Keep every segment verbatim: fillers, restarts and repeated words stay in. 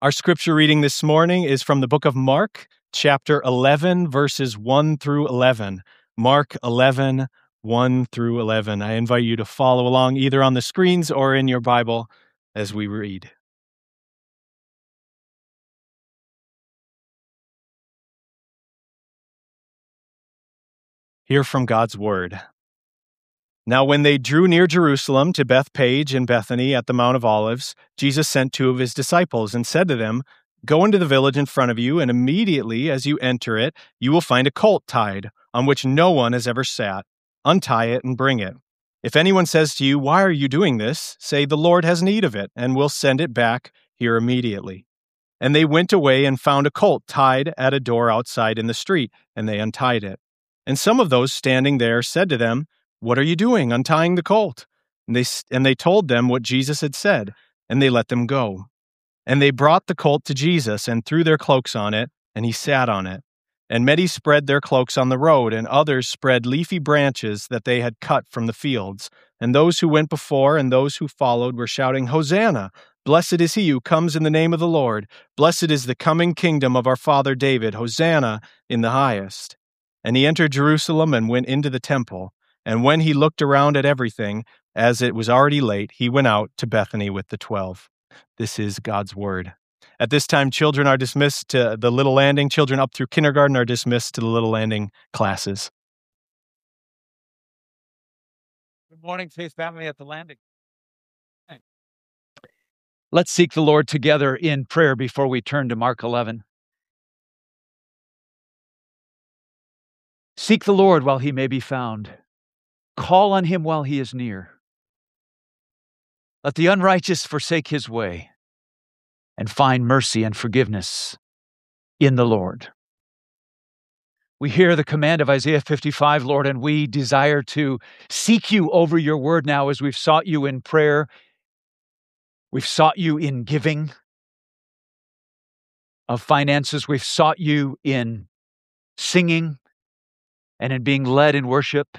Our scripture reading this morning is from the book of Mark, chapter eleven, verses one through eleven. Mark eleven, one through eleven. I invite you to follow along either on the screens or in your Bible as we read. Hear from God's word. Now, when they drew near Jerusalem to Bethphage and Bethany at the Mount of Olives, Jesus sent two of his disciples and said to them, "Go into the village in front of you, and immediately as you enter it, you will find a colt tied, on which no one has ever sat. Untie it and bring it. If anyone says to you, 'Why are you doing this?' say, 'The Lord has need of it, and will send it back here immediately.'" And they went away and found a colt tied at a door outside in the street, and they untied it. And some of those standing there said to them, "What are you doing, untying the colt?" And they, and they told them what Jesus had said, and they let them go. And they brought the colt to Jesus and threw their cloaks on it, and he sat on it. And many spread their cloaks on the road, and others spread leafy branches that they had cut from the fields. And those who went before and those who followed were shouting, "Hosanna! Blessed is he who comes in the name of the Lord. Blessed is the coming kingdom of our father David. Hosanna in the highest." And he entered Jerusalem and went into the temple. And when he looked around at everything, as it was already late, he went out to Bethany with the twelve. This is God's word. At this time, children are dismissed to the Little Landing. Children up through kindergarten are dismissed to the Little Landing classes. Good morning, Faith Family at the Landing. Let's seek the Lord together in prayer before we turn to Mark eleven. Seek the Lord while he may be found. Call on him while he is near. Let the unrighteous forsake his way and find mercy and forgiveness in the Lord. We hear the command of Isaiah fifty-five, Lord, and we desire to seek you over your word now as we've sought you in prayer. We've sought you in giving of finances. We've sought you in singing and in being led in worship.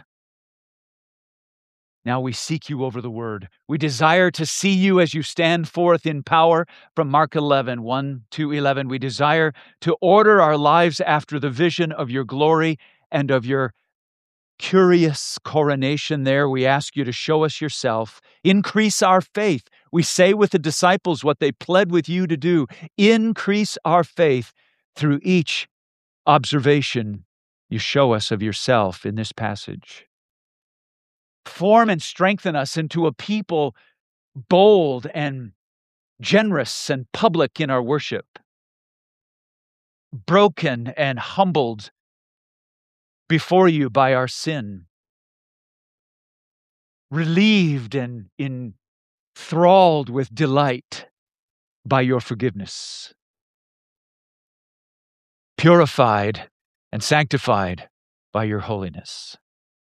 Now we seek you over the word. We desire to see you as you stand forth in power from Mark eleven, one to eleven. We desire to order our lives after the vision of your glory and of your curious coronation there. We ask you to show us yourself. Increase our faith. We say with the disciples what they pled with you to do. Increase our faith through each observation you show us of yourself in this passage. Form and strengthen us into a people bold and generous and public in our worship, broken and humbled before you by our sin, relieved and enthralled with delight by your forgiveness, purified and sanctified by your holiness.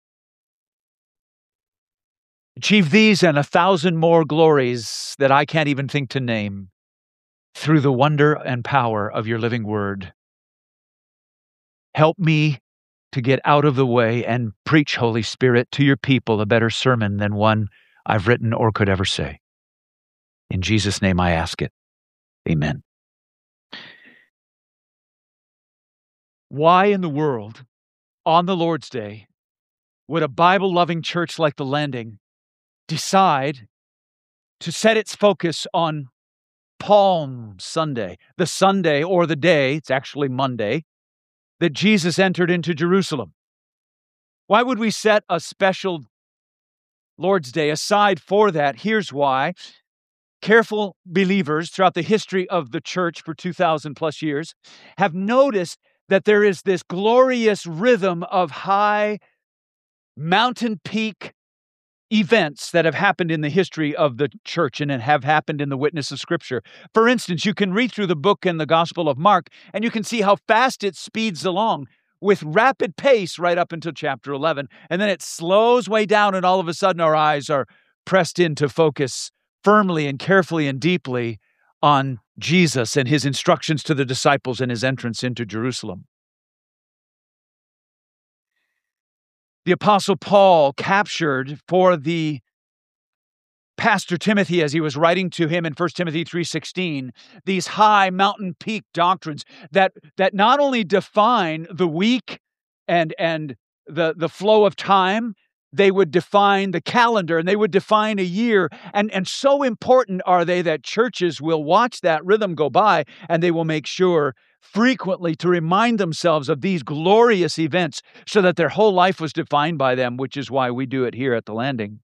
Achieve these and a thousand more glories that I can't even think to name through the wonder and power of your living word. Help me to get out of the way and preach, Holy Spirit, to your people a better sermon than one I've written or could ever say. In Jesus' name I ask it. Amen. Why in the world, on the Lord's Day, would a Bible-loving church like the Landing decide to set its focus on Palm Sunday, the Sunday or the day, it's actually Monday, that Jesus entered into Jerusalem? Why would we set a special Lord's Day aside for that? Here's why. Careful believers throughout the history of the church for two thousand plus years have noticed that there is this glorious rhythm of high mountain peak events that have happened in the history of the church and have happened in the witness of Scripture. For instance, you can read through the book in the Gospel of Mark, and you can see how fast it speeds along with rapid pace right up until chapter eleven. And then it slows way down, and all of a sudden our eyes are pressed into focus firmly and carefully and deeply on Jesus and his instructions to the disciples and his entrance into Jerusalem. The Apostle Paul captured for the Pastor Timothy, as he was writing to him in First Timothy three sixteen, these high mountain peak doctrines that, that not only define the week and, and the, the flow of time, they would define the calendar and they would define a year. And, and so important are they that churches will watch that rhythm go by and they will make sure frequently to remind themselves of these glorious events so that their whole life was defined by them, which is why we do it here at the Landing.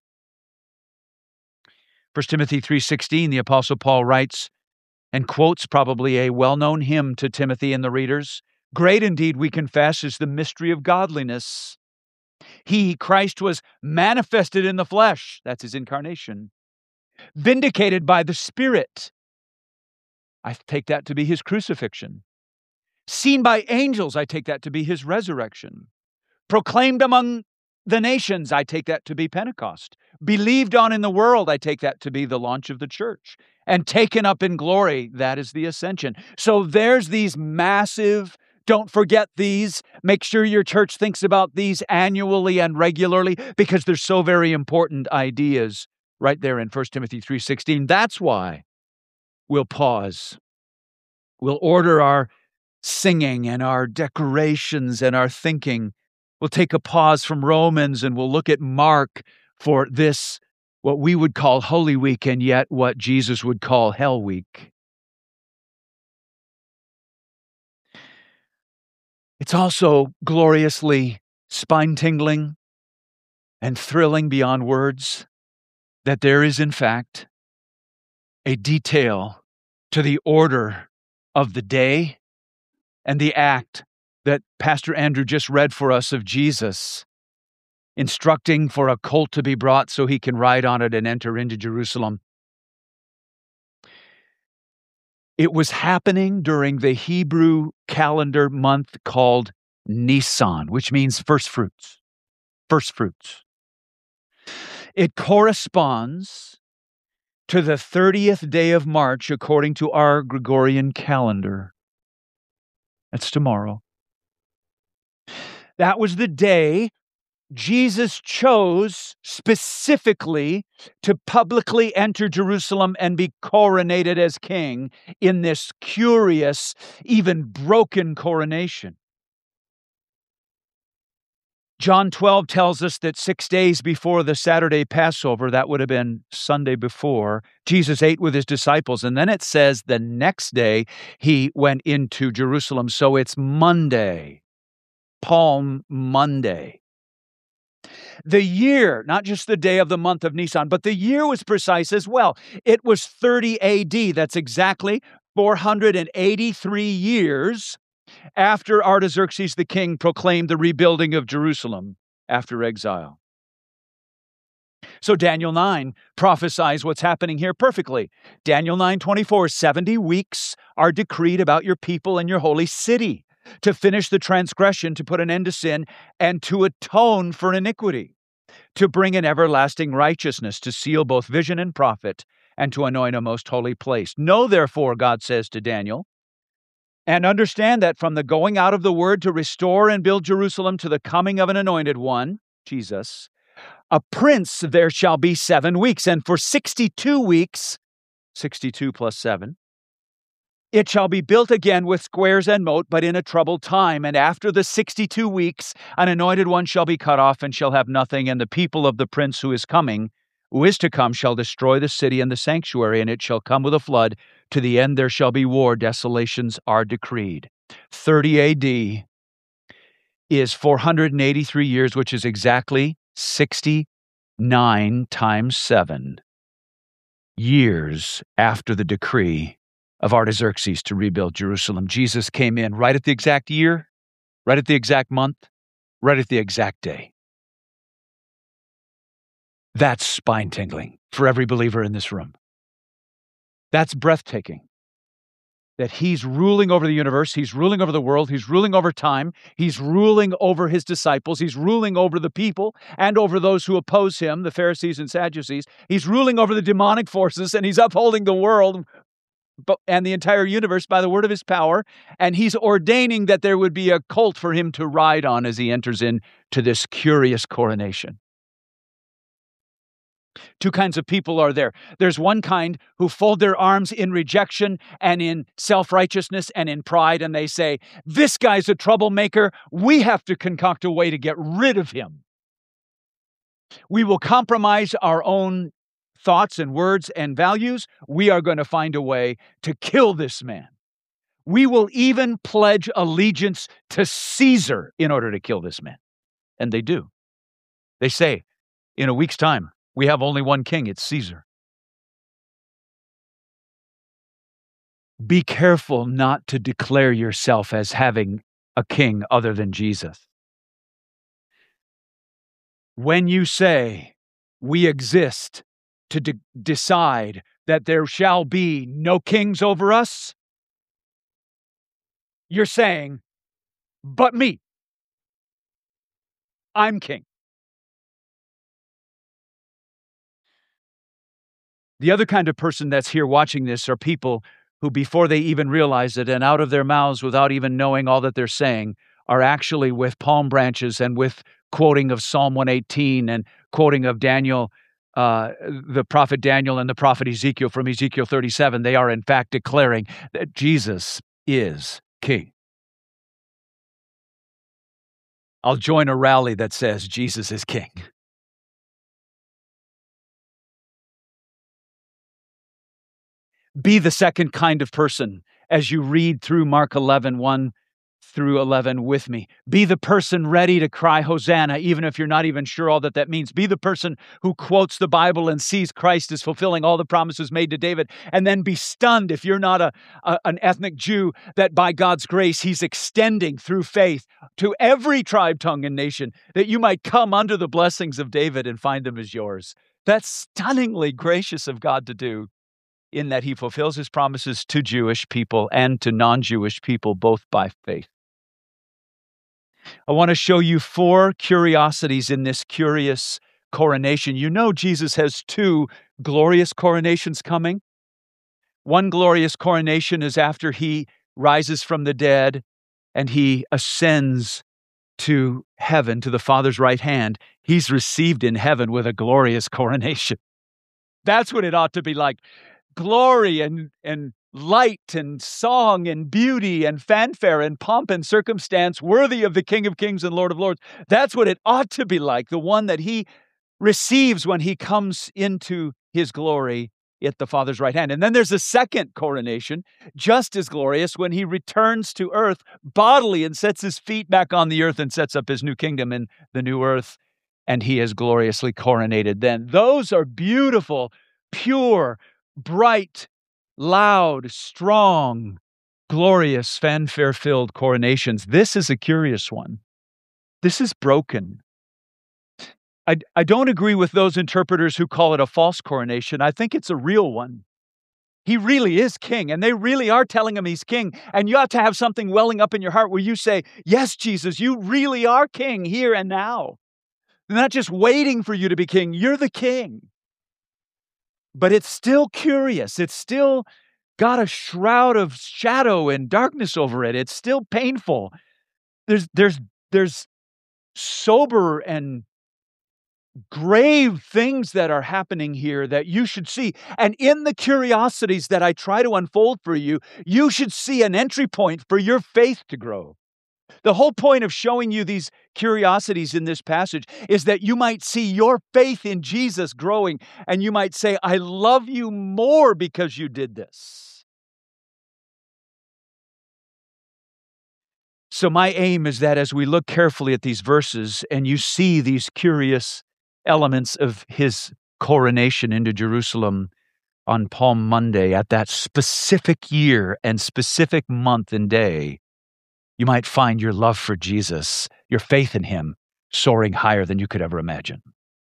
First Timothy three sixteen, the Apostle Paul writes and quotes probably a well-known hymn to Timothy and the readers. Great indeed, we confess, is the mystery of godliness. He, Christ, was manifested in the flesh. That's his incarnation. Vindicated by the Spirit. I take that to be his crucifixion. Seen by angels, I take that to be his resurrection. Proclaimed among the nations, I take that to be Pentecost. Believed on in the world, I take that to be the launch of the church. And taken up in glory, that is the ascension. So there's these massive, don't forget these. Make sure your church thinks about these annually and regularly because they're so very important ideas right there in First Timothy three sixteen. That's why we'll pause. We'll order our singing and our decorations and our thinking. We'll take a pause from Romans and we'll look at Mark for this, what we would call Holy Week, and yet what Jesus would call Hell Week. It's also gloriously spine-tingling and thrilling beyond words that there is, in fact, a detail to the order of the day and the act that Pastor Andrew just read for us of Jesus, instructing for a colt to be brought so he can ride on it and enter into Jerusalem. It was happening during the Hebrew calendar month called Nisan, which means first fruits. First fruits. It corresponds to the thirtieth day of March according to our Gregorian calendar. That's tomorrow. That was the day Jesus chose specifically to publicly enter Jerusalem and be coronated as king in this curious, even broken coronation. John twelve tells us that six days before the Saturday Passover, that would have been Sunday before, Jesus ate with his disciples. And then it says the next day he went into Jerusalem. So it's Monday, Palm Monday. The year, not just the day of the month of Nisan, but the year was precise as well. It was thirty A D. That's exactly four hundred eighty-three years after Artaxerxes the king proclaimed the rebuilding of Jerusalem after exile. So Daniel nine prophesies what's happening here perfectly. Daniel nine twenty-four, seventy weeks are decreed about your people and your holy city, to finish the transgression, to put an end to sin, and to atone for iniquity, to bring an everlasting righteousness, to seal both vision and prophet, and to anoint a most holy place. Know, therefore, God says to Daniel, and understand that from the going out of the word to restore and build Jerusalem to the coming of an anointed one, Jesus, a prince there shall be seven weeks, and for sixty-two weeks, sixty-two plus seven, it shall be built again with squares and moat, but in a troubled time. And after the sixty-two weeks, an anointed one shall be cut off and shall have nothing. And the people of the prince who is coming, who is to come, shall destroy the city and the sanctuary, and it shall come with a flood. To the end there shall be war. Desolations are decreed. thirty A D is four hundred eighty-three years, which is exactly sixty-nine times seven years after the decree of Artaxerxes to rebuild Jerusalem. Jesus came in right at the exact year, right at the exact month, right at the exact day. That's spine-tingling for every believer in this room. That's breathtaking. That he's ruling over the universe, he's ruling over the world, he's ruling over time, he's ruling over his disciples, he's ruling over the people and over those who oppose him, the Pharisees and Sadducees. He's ruling over the demonic forces, and he's upholding the world and the entire universe by the word of his power, and he's ordaining that there would be a colt for him to ride on as he enters into this curious coronation. Two kinds of people are there. There's one kind who fold their arms in rejection and in self-righteousness and in pride, and they say, this guy's a troublemaker. We have to concoct a way to get rid of him. We will compromise our own thoughts and words and values. We are going to find a way to kill this man. We will even pledge allegiance to Caesar in order to kill this man. And they do. They say, in a week's time, we have only one king, it's Caesar. Be careful not to declare yourself as having a king other than Jesus. When you say, we exist to de- decide that there shall be no kings over us, you're saying, but me. I'm king. The other kind of person that's here watching this are people who, before they even realize it, and out of their mouths without even knowing all that they're saying, are actually with palm branches and with quoting of Psalm one eighteen and quoting of Daniel, uh, the prophet Daniel and the prophet Ezekiel from Ezekiel thirty-seven. They are in fact declaring that Jesus is king. I'll join a rally that says Jesus is king. Be the second kind of person as you read through Mark eleven, one through eleven with me. Be the person ready to cry Hosanna, even if you're not even sure all that that means. Be the person who quotes the Bible and sees Christ as fulfilling all the promises made to David, and then be stunned if you're not a, a an ethnic Jew that by God's grace he's extending through faith to every tribe, tongue, and nation, that you might come under the blessings of David and find them as yours. That's stunningly gracious of God to do, in that he fulfills his promises to Jewish people and to non-Jewish people, both by faith. I want to show you four curiosities in this curious coronation. You know Jesus has two glorious coronations coming. One glorious coronation is after he rises from the dead and he ascends to heaven, to the Father's right hand. He's received in heaven with a glorious coronation. That's what it ought to be like. Glory and, and light and song and beauty and fanfare and pomp and circumstance worthy of the King of Kings and Lord of Lords. That's what it ought to be like, the one that he receives when he comes into his glory at the Father's right hand. And then there's a second coronation, just as glorious, when he returns to earth bodily and sets his feet back on the earth and sets up his new kingdom in the new earth, and he is gloriously coronated then. Those are beautiful, pure, bright, loud, strong, glorious, fanfare-filled coronations. This is a curious one. This is broken. I, I don't agree with those interpreters who call it a false coronation. I think it's a real one. He really is king, and they really are telling him he's king. And you ought to have something welling up in your heart where you say, yes, Jesus, you really are king here and now. They're not just waiting for you to be king. You're the king. But it's still curious. It's still got a shroud of shadow and darkness over it. It's still painful. There's, there's, there's sober and grave things that are happening here that you should see. And in the curiosities that I try to unfold for you, you should see an entry point for your faith to grow. The whole point of showing you these curiosities in this passage is that you might see your faith in Jesus growing, and you might say, I love you more because you did this. So my aim is that as we look carefully at these verses and you see these curious elements of his coronation into Jerusalem on Palm Monday at that specific year and specific month and day, you might find your love for Jesus, your faith in him, soaring higher than you could ever imagine.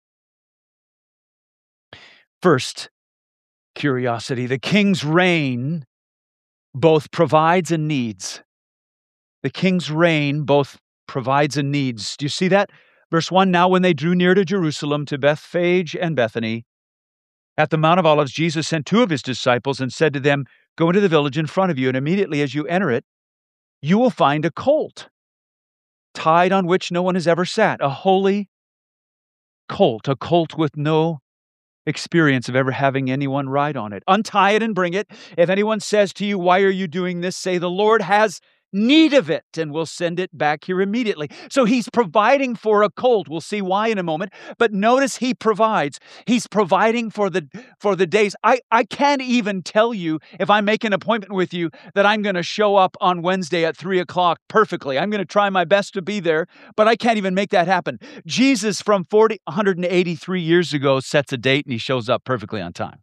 First, curiosity. The king's reign both provides and needs. The king's reign both provides and needs. Do you see that? Verse one, now when they drew near to Jerusalem, to Bethphage and Bethany, at the Mount of Olives, Jesus sent two of his disciples and said to them, go into the village in front of you, and immediately as you enter it, you will find a colt tied on which no one has ever sat, a holy colt, a colt with no experience of ever having anyone ride on it. Untie it and bring it. If anyone says to you, why are you doing this? Say, the Lord has need of it, and we'll send it back here immediately. So he's providing for a colt. We'll see why in a moment. But notice he provides. He's providing for the for the days. I, I can't even tell you, if I make an appointment with you, that I'm going to show up on Wednesday at three o'clock perfectly. I'm going to try my best to be there, but I can't even make that happen. Jesus from forty, one hundred eighty-three years ago sets a date and he shows up perfectly on time.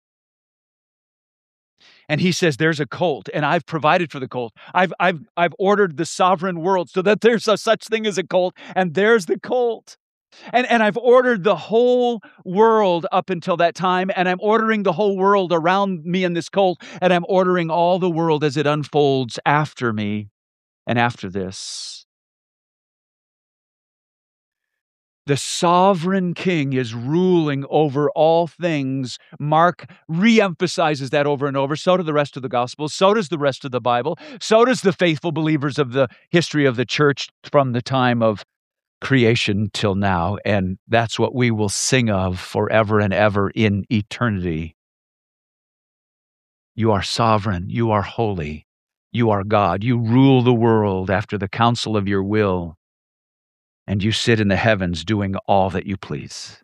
And he says, there's a colt, and I've provided for the colt. I've, I've, I've ordered the sovereign world so that there's a such thing as a colt, and there's the colt. And, and I've ordered the whole world up until that time, and I'm ordering the whole world around me in this colt, and I'm ordering all the world as it unfolds after me and after this. The sovereign king is ruling over all things. Mark reemphasizes that over and over. So do the rest of the Gospels. So does the rest of the Bible. So does the faithful believers of the history of the church from the time of creation till now. And that's what we will sing of forever and ever in eternity. You are sovereign. You are holy. You are God. You rule the world after the counsel of your will. And you sit in the heavens doing all that you please.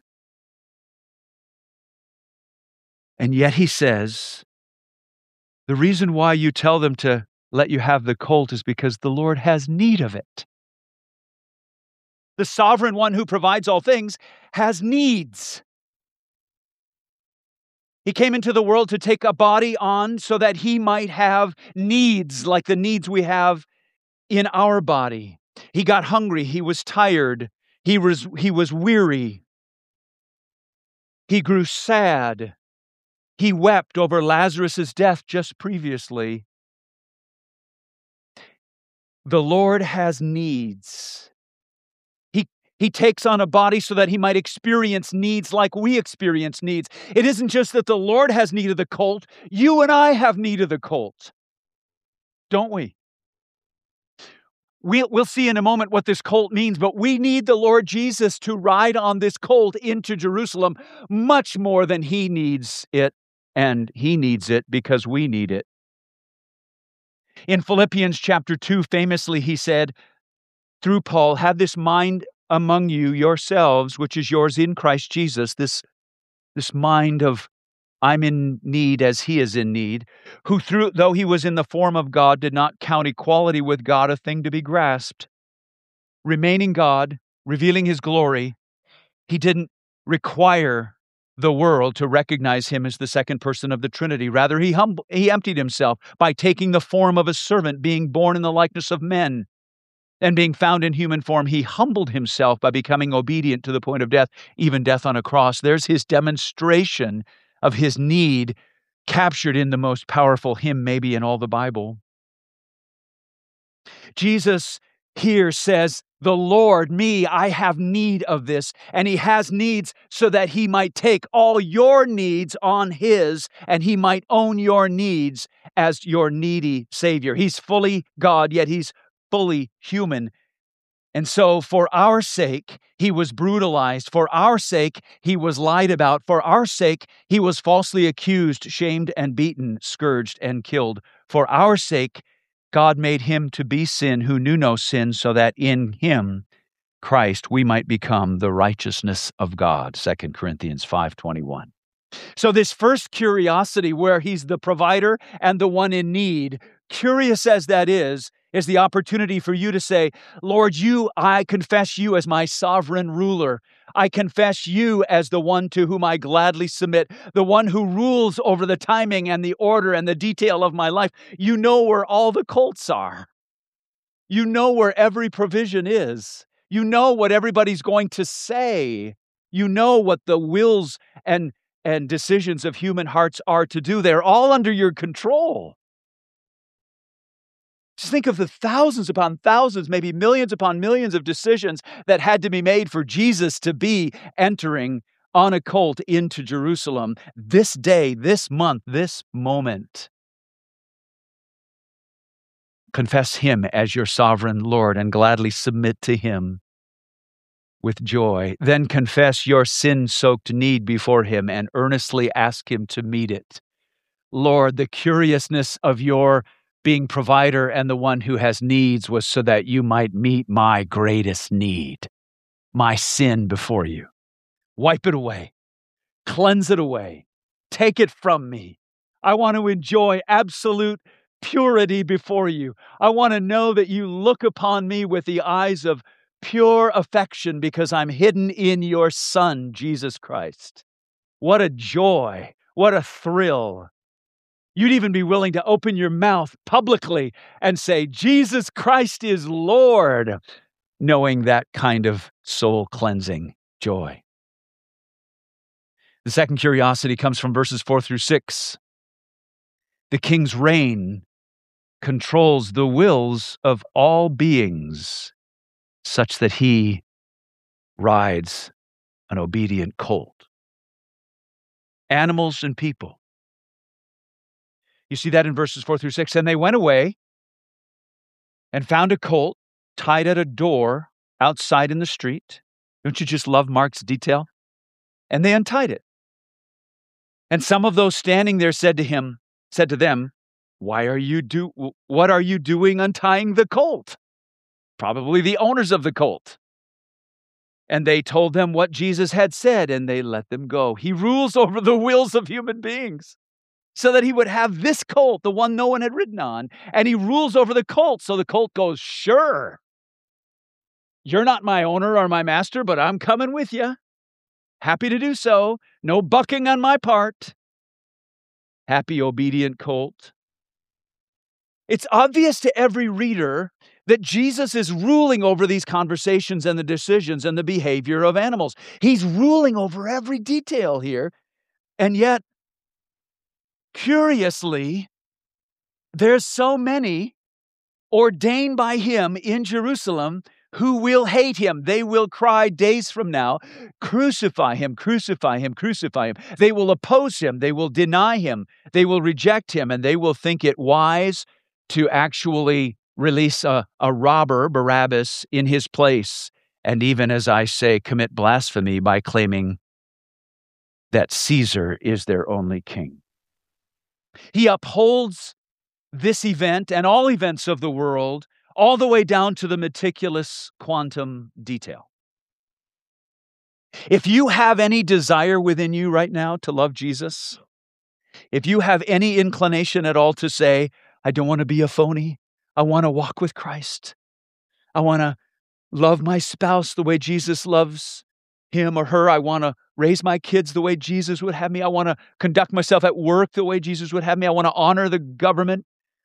And yet he says, the reason why you tell them to let you have the colt is because the Lord has need of it. The sovereign one who provides all things has needs. He came into the world to take a body on so that he might have needs like the needs we have in our body. He got hungry. He was tired. He was, he was weary. He grew sad. He wept over Lazarus' death just previously. The Lord has needs. He, he takes on a body so that he might experience needs like we experience needs. It isn't just that the Lord has need of the colt. You and I have need of the colt, don't we? We'll, we'll see in a moment what this colt means, but we need the Lord Jesus to ride on this colt into Jerusalem much more than he needs it, and he needs it because we need it. In Philippians chapter two, famously, he said, through Paul, have this mind among you yourselves, which is yours in Christ Jesus, this, this mind of I'm in need as he is in need, who through, though he was in the form of God, did not count equality with God a thing to be grasped. Remaining God, revealing his glory, he didn't require the world to recognize him as the second person of the Trinity. Rather, he, hum- he emptied himself by taking the form of a servant, being born in the likeness of men. And being found in human form, he humbled himself by becoming obedient to the point of death, even death on a cross. There's his demonstration of his need, captured in the most powerful hymn maybe in all the Bible. Jesus here says, the Lord, me, I have need of this. And he has needs so that he might take all your needs on his, and he might own your needs as your needy Savior. He's fully God, yet he's fully human. And so for our sake, he was brutalized. For our sake, he was lied about. For our sake, he was falsely accused, shamed and beaten, scourged and killed. For our sake, God made him to be sin who knew no sin, so that in him, Christ, we might become the righteousness of God. Second Corinthians five twenty-one. So this first curiosity where he's the provider and the one in need, curious as that is, is the opportunity for you to say, Lord, you, I confess you as my sovereign ruler. I confess you as the one to whom I gladly submit, the one who rules over the timing and the order and the detail of my life. You know where all the colts are. You know where every provision is. You know what everybody's going to say. You know what the wills and, and decisions of human hearts are to do. They're all under your control. Just think of the thousands upon thousands, maybe millions upon millions of decisions that had to be made for Jesus to be entering on a colt into Jerusalem this day, this month, this moment. Confess him as your sovereign Lord and gladly submit to him. with joy. Then confess your sin-soaked need before him and earnestly ask him to meet it. Lord, the curiousness of your being provider and the one who has needs was so that you might meet my greatest need, my sin before you. Wipe it away. Cleanse it away. Take it from me. I want to enjoy absolute purity before you. I want to know that you look upon me with the eyes of pure affection because I'm hidden in your Son, Jesus Christ. What a joy. What a thrill. You'd even be willing to open your mouth publicly and say, Jesus Christ is Lord, knowing that kind of soul-cleansing joy. The second curiosity comes from verses four through six. The king's reign controls the wills of all beings such that he rides an obedient colt. Animals and people. You see that in verses four through six. And they went away and found a colt tied at a door outside in the street. Don't you just love Mark's detail? And they untied it. And some of those standing there said to him, said to them, Why are you do what are you doing untying the colt? Probably the owners of the colt. And they told them what Jesus had said, and they let them go. He rules over the wills of human beings so that he would have this colt, the one no one had ridden on, and he rules over the colt. So the colt goes, Sure, you're not my owner or my master, but I'm coming with you. Happy to do so. No bucking on my part. Happy, obedient colt. It's obvious to every reader that Jesus is ruling over these conversations and the decisions and the behavior of animals. He's ruling over every detail here. And yet, curiously, there's so many ordained by him in Jerusalem who will hate him. They will cry days from now, crucify him, crucify him, crucify him. They will oppose him. They will deny him. They will reject him, and they will think it wise to actually release a, a robber, Barabbas, in his place. And even, as I say, commit blasphemy by claiming that Caesar is their only king. He upholds this event and all events of the world all the way down to the meticulous quantum detail. If you have any desire within you right now to love Jesus, if you have any inclination at all to say, I don't want to be a phony, I want to walk with Christ, I want to love my spouse the way Jesus loves him or her, I want to raise my kids the way Jesus would have me, I want to conduct myself at work the way Jesus would have me, I want to honor the government,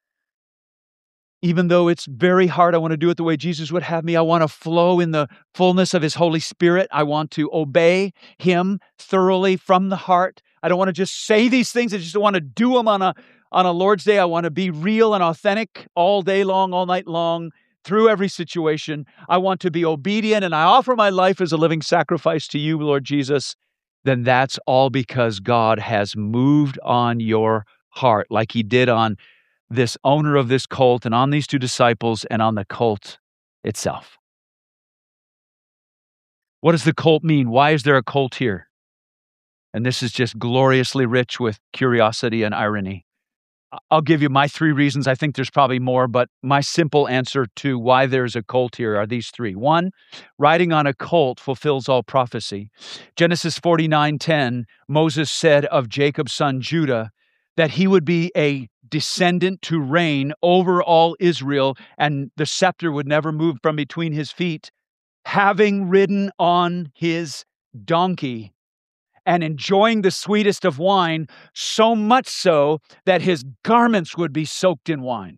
even though it's very hard, I want to do it the way Jesus would have me. I want to flow in the fullness of his Holy Spirit. I want to obey him thoroughly from the heart. I don't want to just say these things. I just want to do them on a, on a Lord's Day. I want to be real and authentic all day long, all night long, through every situation. I want to be obedient, and I offer my life as a living sacrifice to you, Lord Jesus. Then that's all because God has moved on your heart like he did on this owner of this colt and on these two disciples and on the colt itself. What does the colt mean? Why is there a colt here? And this is just gloriously rich with curiosity and irony. I'll give you my three reasons. I think there's probably more, but my simple answer to why there's a colt here are these three. One, riding on a colt fulfills all prophecy. Genesis forty-nine ten, Moses said of Jacob's son Judah that he would be a descendant to reign over all Israel, and the scepter would never move from between his feet, having ridden on his donkey and enjoying the sweetest of wine, so much so that his garments would be soaked in wine.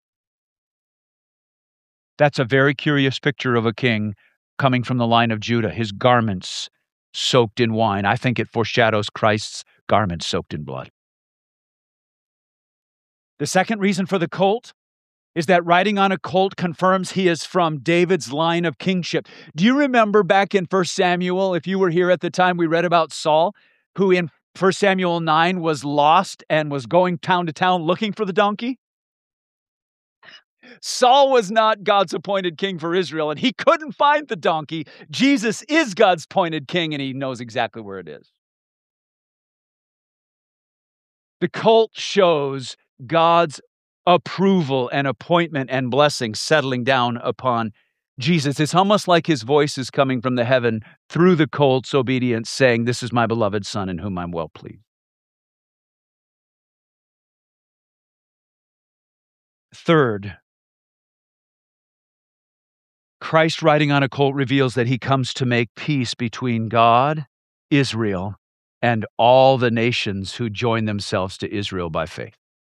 That's a very curious picture of a king coming from the line of Judah, his garments soaked in wine. I think it foreshadows Christ's garments soaked in blood. The second reason for the colt is that riding on a colt confirms he is from David's line of kingship. Do you remember back in First Samuel, if you were here at the time, we read about Saul, who in First Samuel nine was lost and was going town to town looking for the donkey? Saul was not God's appointed king for Israel, and he couldn't find the donkey. Jesus is God's appointed king, and he knows exactly where it is. The colt shows God's approval and appointment and blessing settling down upon Jesus. It's almost like his voice is coming from the heaven through the colt's obedience, saying, "This is my beloved Son in whom I'm well pleased." Third, Christ riding on a colt reveals that he comes to make peace between God, Israel, and all the nations who join themselves to Israel by faith.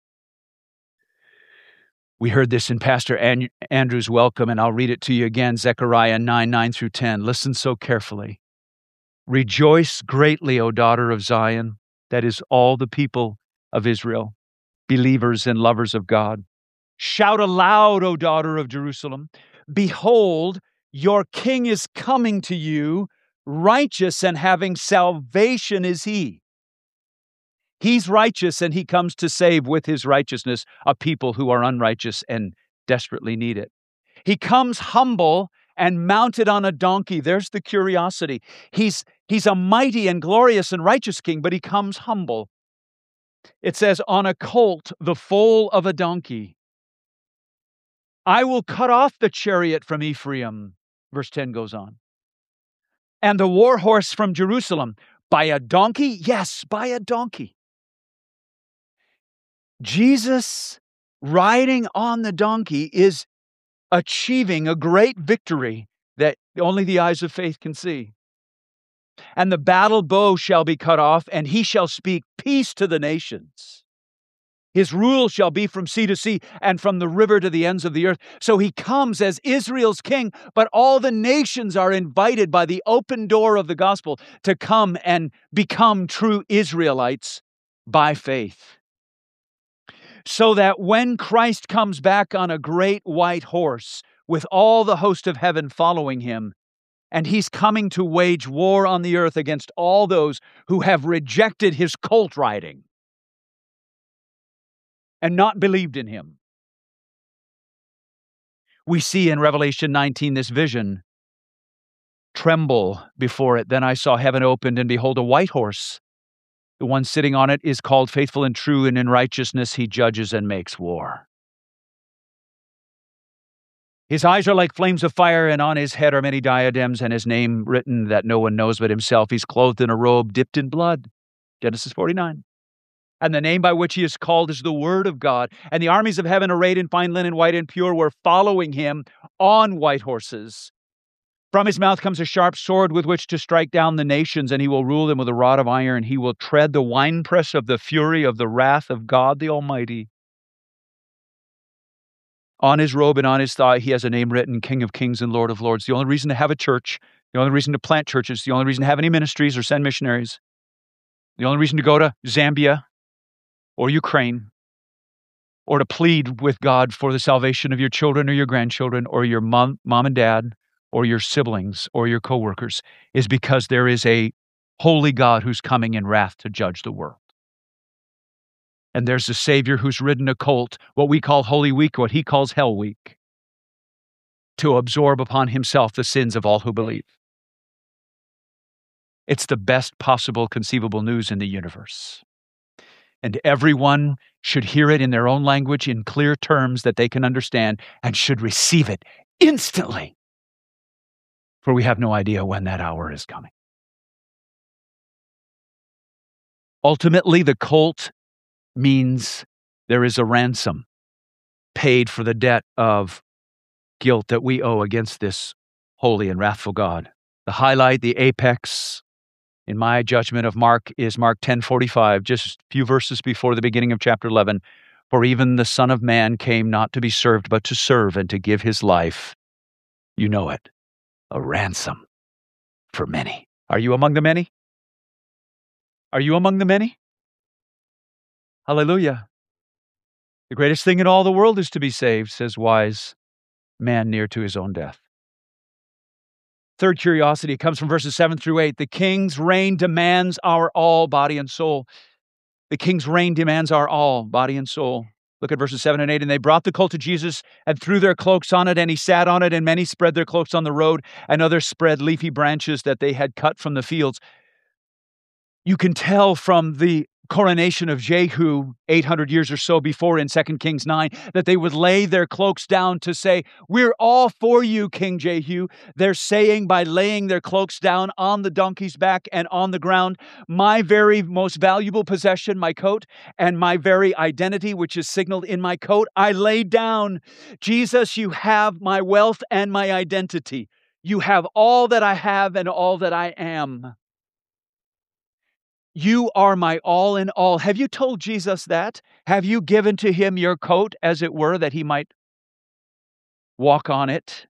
We heard this in Pastor An- Andrew's welcome, and I'll read it to you again, Zechariah nine, nine through ten. Listen so carefully. "Rejoice greatly, O daughter of Zion," that is all the people of Israel, believers and lovers of God. "Shout aloud, O daughter of Jerusalem. Behold, your king is coming to you. Righteous and having salvation is he." He's righteous, and he comes to save with his righteousness a people who are unrighteous and desperately need it. He comes humble and mounted on a donkey. There's the curiosity. He's, he's a mighty and glorious and righteous king, but he comes humble. It says, on a colt, the foal of a donkey. "I will cut off the chariot from Ephraim," verse ten goes on, "and the war horse from Jerusalem." By a donkey? Yes, by a donkey. Jesus riding on the donkey is achieving a great victory that only the eyes of faith can see. "And the battle bow shall be cut off, and he shall speak peace to the nations. His rule shall be from sea to sea and from the river to the ends of the earth." So he comes as Israel's king, but all the nations are invited by the open door of the gospel to come and become true Israelites by faith. So that when Christ comes back on a great white horse with all the host of heaven following him, and he's coming to wage war on the earth against all those who have rejected his colt riding and not believed in him. We see in Revelation nineteen this vision. "Tremble before it. Then I saw heaven opened, and behold, a white horse. The one sitting on it is called Faithful and True, and in righteousness he judges and makes war. His eyes are like flames of fire, and on his head are many diadems, and his name written that no one knows but himself. He's clothed in a robe dipped in blood." Genesis forty-nine. "And the name by which he is called is the Word of God. And the armies of heaven, arrayed in fine linen, white and pure, were following him on white horses. From his mouth comes a sharp sword with which to strike down the nations, and he will rule them with a rod of iron. He will tread the winepress of the fury of the wrath of God the Almighty. On his robe and on his thigh, he has a name written, King of Kings and Lord of Lords." The only reason to have a church, the only reason to plant churches, the only reason to have any ministries or send missionaries, the only reason to go to Zambia or Ukraine, or to plead with God for the salvation of your children or your grandchildren or your mom, mom and dad or your siblings or your coworkers, is because there is a holy God who's coming in wrath to judge the world. And there's a Savior who's ridden a colt, what we call Holy Week, what he calls Hell Week, to absorb upon himself the sins of all who believe. It's the best possible conceivable news in the universe. And everyone should hear it in their own language in clear terms that they can understand, and should receive it instantly. For we have no idea when that hour is coming. Ultimately, the colt means there is a ransom paid for the debt of guilt that we owe against this holy and wrathful God. The highlight, the apex, in my judgment of Mark, is Mark ten forty-five, just a few verses before the beginning of chapter eleven. "For even the Son of Man came not to be served, but to serve and to give his life," you know it, "a ransom for many." Are you among the many? Are you among the many? Hallelujah. "The greatest thing in all the world is to be saved," says wise man near to his own death. Third curiosity comes from verses seven through eight. The king's reign demands our all, body and soul. The king's reign demands our all, body and soul. Look at verses seven and eight. And they brought the colt to Jesus and threw their cloaks on it, and he sat on it, and many spread their cloaks on the road, and others spread leafy branches that they had cut from the fields. You can tell from the coronation of Jehu eight hundred years or so before in Second Kings nine that they would lay their cloaks down to say, "We're all for you, King Jehu." They're saying by laying their cloaks down on the donkey's back and on the ground, my very most valuable possession, my coat, and my very identity, which is signaled in my coat, I lay down. Jesus, you have my wealth and my identity. You have all that I have and all that I am. You are my all in all. Have you told Jesus that? Have you given to him your coat, as it were, that he might walk on it?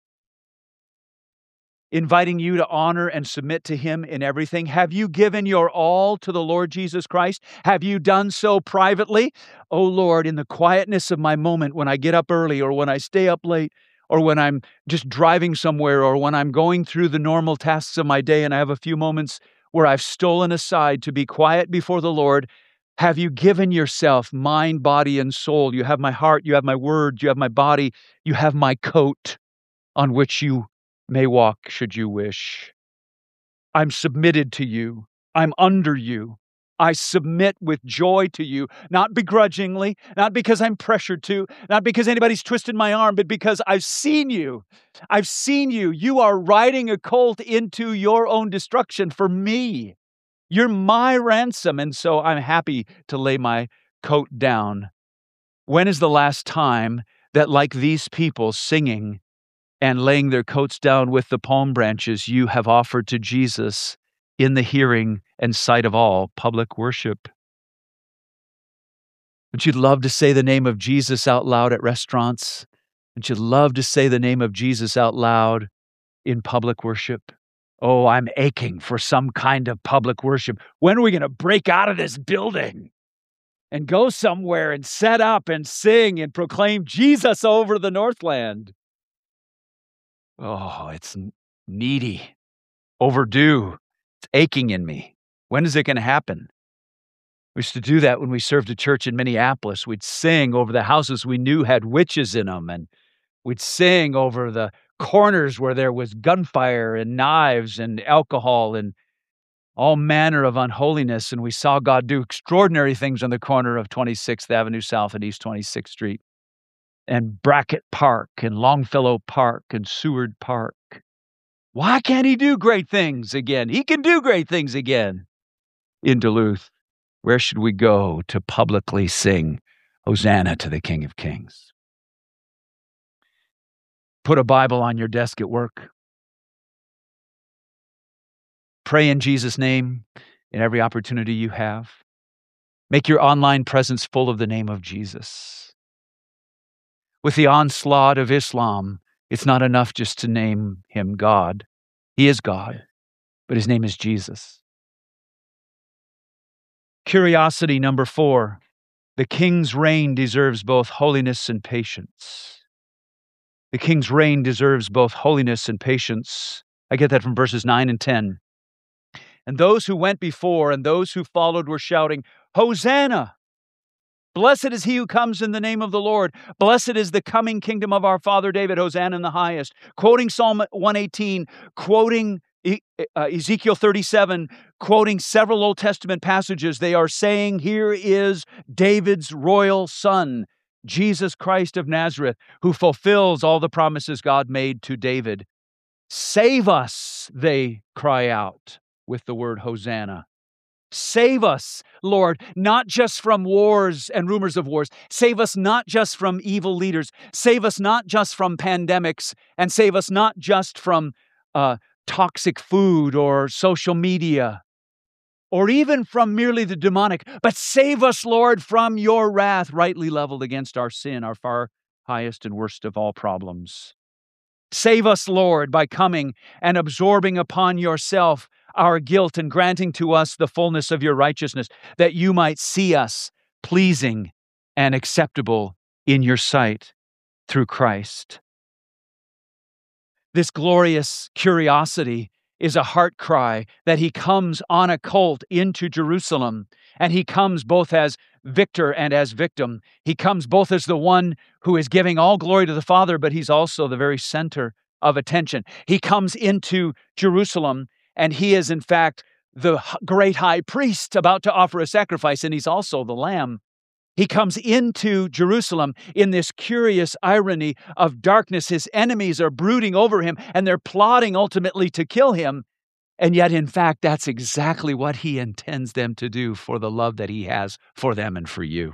Inviting you to honor and submit to him in everything. Have you given your all to the Lord Jesus Christ? Have you done so privately? Oh Lord, in the quietness of my moment when I get up early or when I stay up late or when I'm just driving somewhere or when I'm going through the normal tasks of my day and I have a few moments where I've stolen aside to be quiet before the Lord, have you given yourself mind, body, and soul? You have my heart, you have my word, you have my body, you have my coat on which you may walk should you wish. I'm submitted to you. I'm under you. I submit with joy to you, not begrudgingly, not because I'm pressured to, not because anybody's twisted my arm, but because I've seen you. I've seen you. You are riding a colt into your own destruction for me. You're my ransom, and so I'm happy to lay my coat down. When is the last time that, like these people singing and laying their coats down with the palm branches, you have offered to Jesus in the hearing and sight of all public worship? Would you love to say the name of Jesus out loud at restaurants? Would you love to say the name of Jesus out loud in public worship? Oh, I'm aching for some kind of public worship. When are we going to break out of this building and go somewhere and set up and sing and proclaim Jesus over the Northland? Oh, it's needy, overdue. It's aching in me. When is it going to happen? We used to do that when we served a church in Minneapolis. We'd sing over the houses we knew had witches in them, and we'd sing over the corners where there was gunfire and knives and alcohol and all manner of unholiness, and we saw God do extraordinary things on the corner of twenty-sixth Avenue South and East twenty-sixth Street, and Brackett Park and Longfellow Park and Seward Park. Why can't he do great things again? He can do great things again. In Duluth, where should we go to publicly sing Hosanna to the King of Kings? Put a Bible on your desk at work. Pray in Jesus' name in every opportunity you have. Make your online presence full of the name of Jesus. With the onslaught of Islam, it's not enough just to name him God. He is God, but his name is Jesus. Curiosity number four. The king's reign deserves both holiness and patience. The king's reign deserves both holiness and patience. I get that from verses nine and ten. And those who went before and those who followed were shouting, Hosanna! Blessed is he who comes in the name of the Lord. Blessed is the coming kingdom of our father David. Hosanna in the highest. Quoting Psalm one eighteen, quoting Ezekiel thirty-seven, quoting several Old Testament passages, they are saying, here is David's royal son, Jesus Christ of Nazareth, who fulfills all the promises God made to David. Save us, they cry out with the word Hosanna. Save us, Lord, not just from wars and rumors of wars. Save us not just from evil leaders. Save us not just from pandemics, and save us not just from uh, toxic food or social media, or even from merely the demonic, but save us, Lord, from your wrath rightly leveled against our sin, our far highest and worst of all problems. Save us, Lord, by coming and absorbing upon yourself our guilt and granting to us the fullness of your righteousness, that you might see us pleasing and acceptable in your sight through Christ. This glorious curiosity is a heart cry that he comes on a colt into Jerusalem, and he comes both as victor and as victim. He comes both as the one who is giving all glory to the Father, but he's also the very center of attention. He comes into Jerusalem, and he is, in fact, the great high priest about to offer a sacrifice, and he's also the lamb. He comes into Jerusalem in this curious irony of darkness. His enemies are brooding over him, and they're plotting ultimately to kill him. And yet, in fact, that's exactly what he intends them to do for the love that he has for them and for you.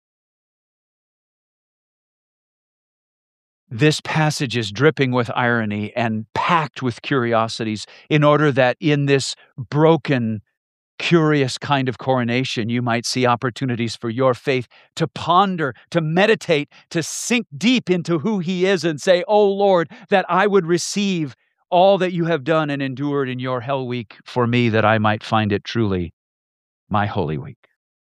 This passage is dripping with irony and packed with curiosities in order that in this broken, curious kind of coronation, you might see opportunities for your faith to ponder, to meditate, to sink deep into who he is and say, "Oh Lord, that I would receive all that you have done and endured in your hell week for me, that I might find it truly my holy week."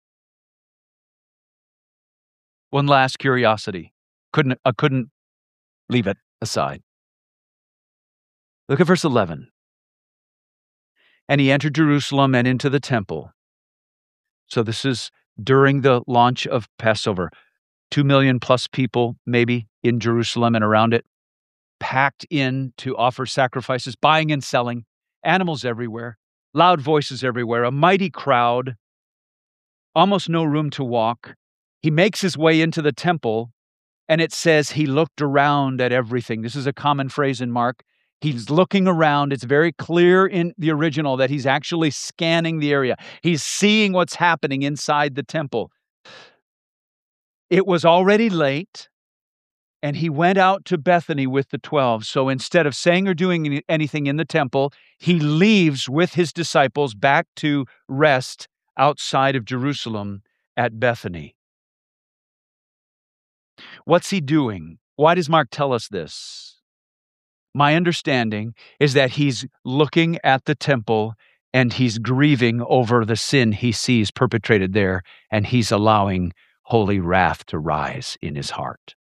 One last curiosity. Couldn't, I couldn't leave it aside. Look at verse eleven. And he entered Jerusalem and into the temple. So this is during the launch of Passover. Two million plus people maybe in Jerusalem and around it, packed in to offer sacrifices, buying and selling, animals everywhere, loud voices everywhere, a mighty crowd, almost no room to walk. He makes his way into the temple, and it says he looked around at everything. This is a common phrase in Mark. He's looking around. It's very clear in the original that he's actually scanning the area. He's seeing what's happening inside the temple. It was already late, and he went out to Bethany with the twelve. So instead of saying or doing anything in the temple, he leaves with his disciples back to rest outside of Jerusalem at Bethany. What's he doing? Why does Mark tell us this? My understanding is that he's looking at the temple and he's grieving over the sin he sees perpetrated there, and he's allowing holy wrath to rise in his heart.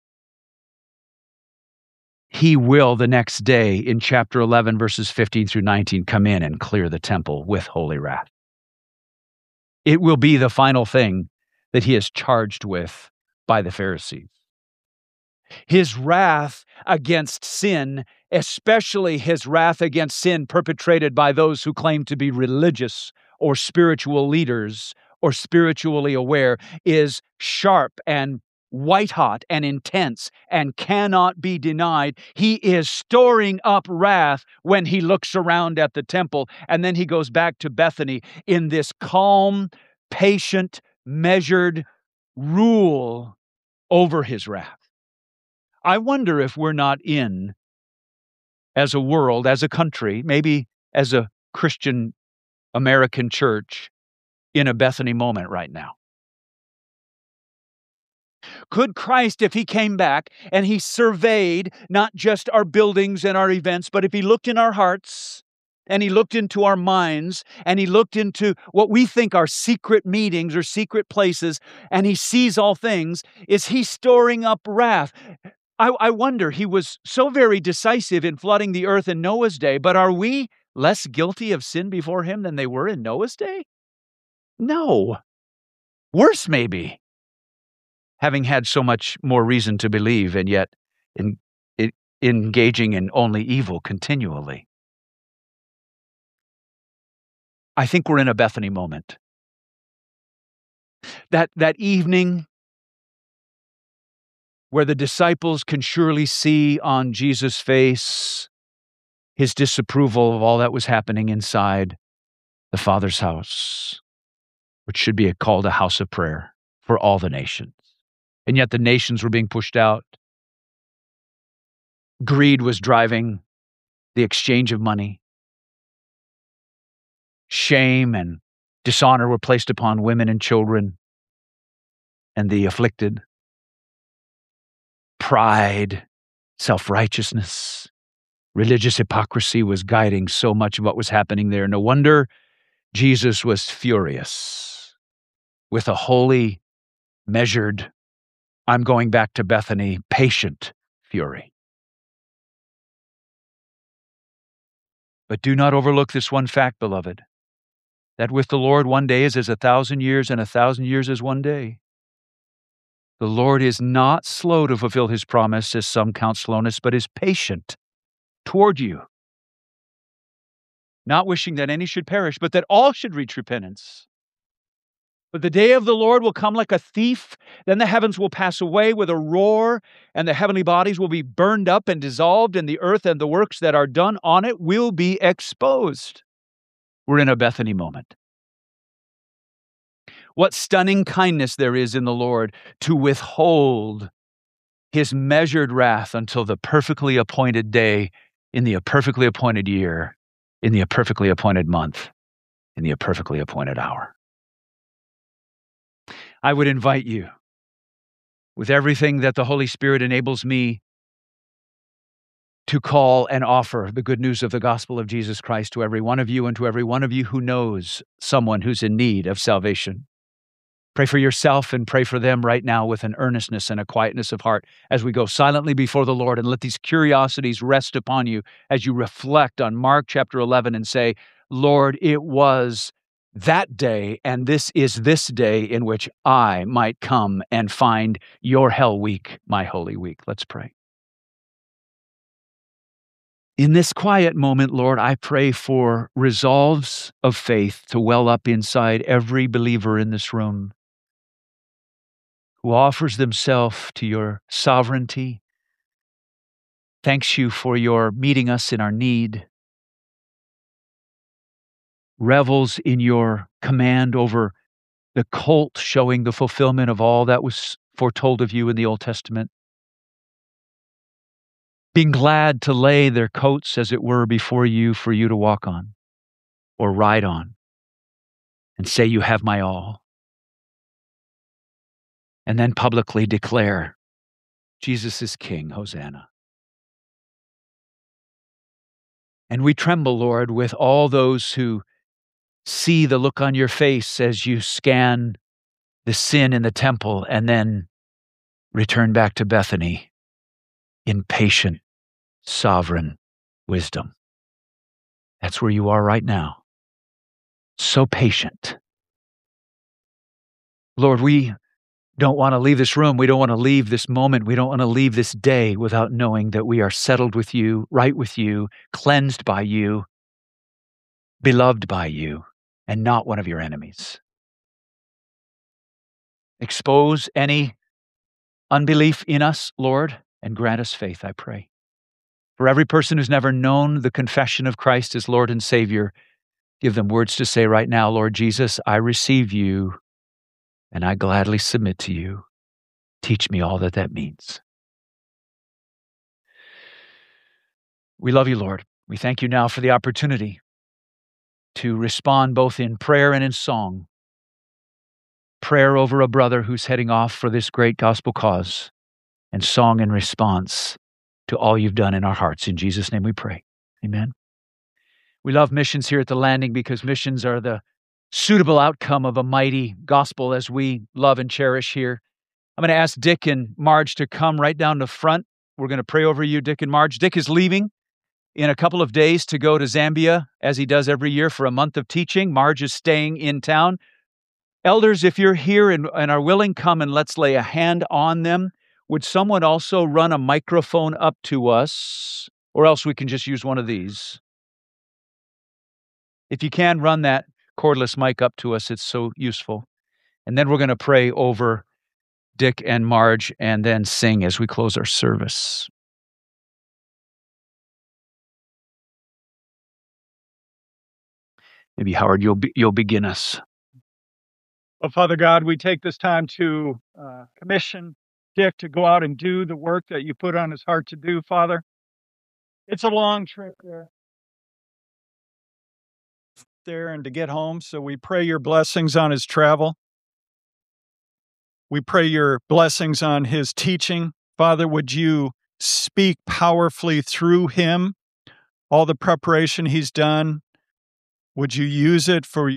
He will the next day in chapter eleven, verses fifteen through nineteen, come in and clear the temple with holy wrath. It will be the final thing that he is charged with by the Pharisees. His wrath against sin, especially his wrath against sin perpetrated by those who claim to be religious or spiritual leaders or spiritually aware, is sharp and white-hot and intense and cannot be denied. He is storing up wrath when he looks around at the temple, and then he goes back to Bethany in this calm, patient, measured rule over his wrath. I wonder if we're not in, as a world, as a country, maybe as a Christian American church, in a Bethany moment right now. Could Christ, if he came back and he surveyed not just our buildings and our events, but if he looked in our hearts and he looked into our minds and he looked into what we think are secret meetings or secret places, and he sees all things, is he storing up wrath? I, I wonder, he was so very decisive in flooding the earth in Noah's day, but are we less guilty of sin before him than they were in Noah's day? No. Worse, maybe. Having had so much more reason to believe, and yet in, in, engaging in only evil continually. I think we're in a Bethany moment. That, that evening where the disciples can surely see on Jesus' face his disapproval of all that was happening inside the Father's house, which should be called a house of prayer for all the nations. And yet the nations were being pushed out. Greed was driving the exchange of money. Shame and dishonor were placed upon women and children and the afflicted. Pride, self-righteousness, religious hypocrisy was guiding so much of what was happening there. No wonder Jesus was furious with a holy, measured, I'm going back to Bethany, patient fury. But do not overlook this one fact, beloved, that with the Lord one day is as a thousand years and a thousand years as one day. The Lord is not slow to fulfill his promise, as some count slowness, but is patient toward you, not wishing that any should perish, but that all should reach repentance. But the day of the Lord will come like a thief. Then the heavens will pass away with a roar, and the heavenly bodies will be burned up and dissolved, and the earth and the works that are done on it will be exposed. We're in a Bethany moment. What stunning kindness there is in the Lord to withhold his measured wrath until the perfectly appointed day, in the perfectly appointed year, in the perfectly appointed month, in the perfectly appointed hour. I would invite you, with everything that the Holy Spirit enables me to call and offer the good news of the gospel of Jesus Christ to every one of you and to every one of you who knows someone who's in need of salvation. Pray for yourself and pray for them right now with an earnestness and a quietness of heart as we go silently before the Lord, and let these curiosities rest upon you as you reflect on Mark chapter eleven and say, Lord, it was that day, and this is this day in which I might come and find your hell week, my holy week. Let's pray. In this quiet moment, Lord, I pray for resolves of faith to well up inside every believer in this room who offers themselves to your sovereignty, thanks you for your meeting us in our need, revels in your command over the colt, showing the fulfillment of all that was foretold of you in the Old Testament, being glad to lay their coats, as it were, before you for you to walk on or ride on and say, you have my all. And then publicly declare, Jesus is King, Hosanna. And we tremble, Lord, with all those who see the look on your face as you scan the sin in the temple and then return back to Bethany in patient, sovereign wisdom. That's where you are right now. So patient. Lord, we don't want to leave this room. We don't want to leave this moment. We don't want to leave this day without knowing that we are settled with you, right with you, cleansed by you, beloved by you, and not one of your enemies. Expose any unbelief in us, Lord, and grant us faith, I pray. For every person who's never known the confession of Christ as Lord and Savior, give them words to say right now, Lord Jesus, I receive you and I gladly submit to you. Teach me all that that means. We love you, Lord. We thank you now for the opportunity to respond both in prayer and in song. Prayer over a brother who's heading off for this great gospel cause, and song in response to all you've done in our hearts. In Jesus' name we pray. Amen. We love missions here at the Landing because missions are the suitable outcome of a mighty gospel as we love and cherish here. I'm going to ask Dick and Marge to come right down the front. We're going to pray over you, Dick and Marge. Dick is leaving in a couple of days to go to Zambia, as he does every year, for a month of teaching. Marge is staying in town. Elders, if you're here and, and are willing, come and let's lay a hand on them. Would someone also run a microphone up to us? Or else we can just use one of these. If you can, run that cordless mic up to us. It's so useful. And then we're going to pray over Dick and Marge and then sing as we close our service. Maybe, Howard, you'll be, you'll begin us. Well, Father God, we take this time to uh, commission Dick to go out and do the work that you put on his heart to do, Father. It's a long trip there. There and to get home, so we pray your blessings on his travel. We pray your blessings on his teaching. Father, would you speak powerfully through him, all the preparation he's done? Would you use it for